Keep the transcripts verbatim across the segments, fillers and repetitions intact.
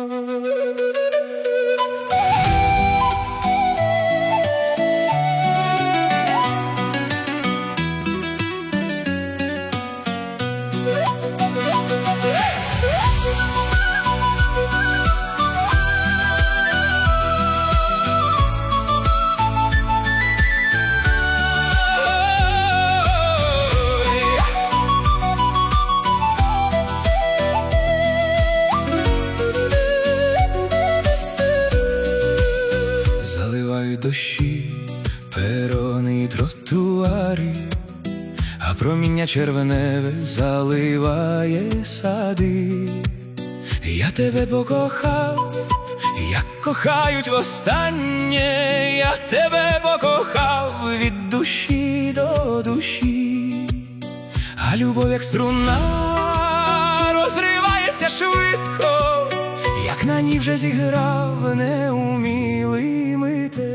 Дощі, перони й тротуари, а проміння червоневе заливає сади. Я тебе покохав, як кохають востаннє, я тебе покохав від душі до душі, а любов, як струна, розривається швидко, як на ній вже зіграв неумілий митець.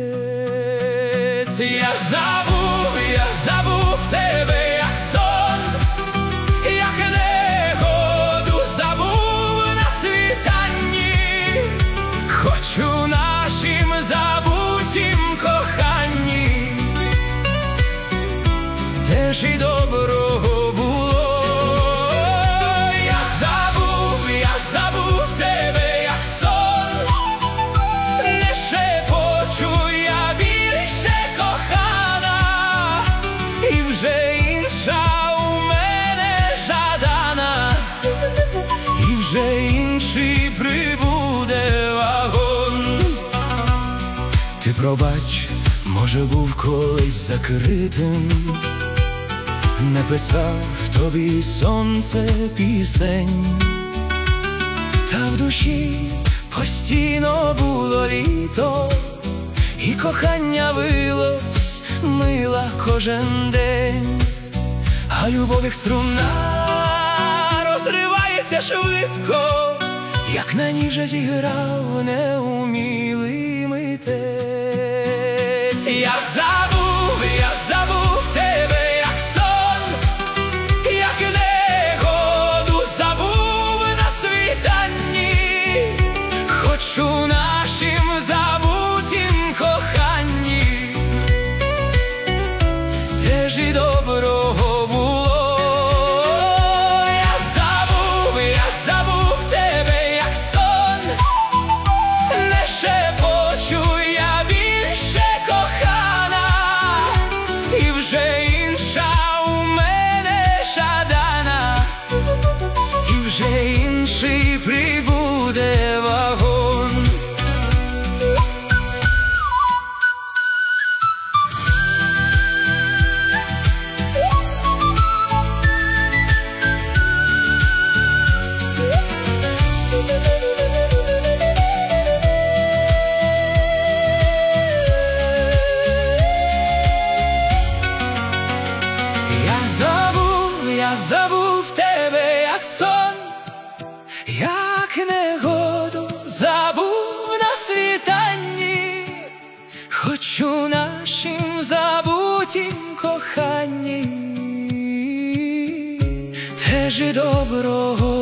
Я забув, я забув тебе, як сон, як негоду забув на світанні, хочу нашим забутім коханні, теж і доброго було. Я забув, я забув тебе, як сон, не шепочу я більше кохана, і вже інша у мене жадана, і вже інший прибуде вагон. Ти пробач, може був колись закритим, не писав тобі сонце пісень, та в душі постійно було літо, і кохання вилось мила кожен день, а любов, як струна, розривається швидко, як на ній вже зіграв неумілий митець. Я забув, я забув тебе, як сон, як негоду забув на світанні, хочу нашим забутім коханні, теж і доброго було. Я забув, я забув тебе, як сон, не шепочу я більше кохана, і вже інша у мене жадана, і вже інший прибуде вагон. Я забув, я забув тебе, як сон, як негоду забув на світанні, хочу нашим забутім коханні, теж і доброго